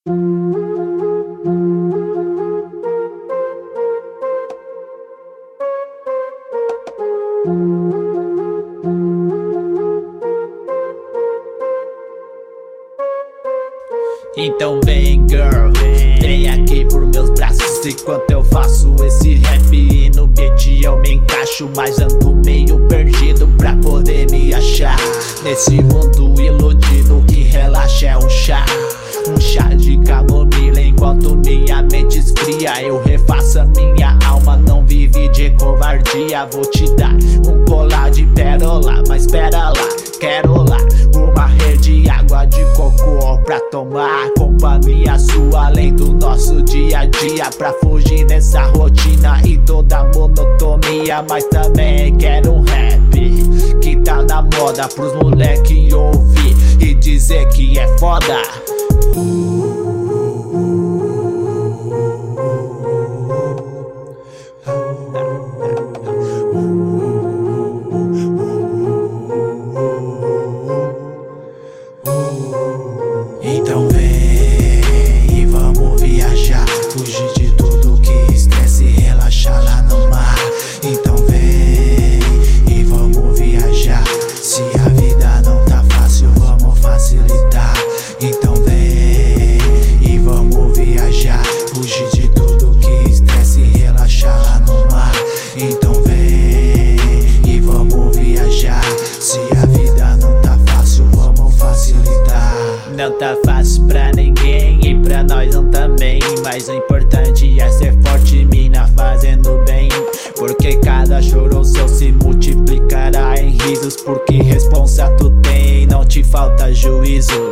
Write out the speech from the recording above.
Então vem girl, vem aqui por meus braços enquanto eu faço esse rap. E no beat eu me encaixo, mas ando meio perdido pra poder me achar nesse mundo iludido que relaxa é um chá de camomila. Enquanto minha mente esfria, eu refaço a minha alma, não vive de covardia. Vou te dar um colar de pérola, mas pera lá, quero lá uma rede de água de cocô pra tomar companhia sua, além do nosso dia a dia, pra fugir dessa rotina e toda monotonia. Mas também quero um rap que tá na moda pros moleque ouvir e dizer que é foda. Então vem e vamos viajar, fugir de tudo que estresse e relaxar lá no mar. Então vem e vamos viajar, se a vida não tá fácil vamos facilitar. Então vem e vamos viajar, fugir de tudo que estresse e relaxar lá no mar. Então vem e vamos viajar, se a vida não tá fácil vamos facilitar. Não tá fácil pra ninguém e pra nós não também, mas o importante é ser forte, mina, fazendo bem. Porque cada choro seu se multiplicará em risos, porque responsa tu tem, não te falta juízo.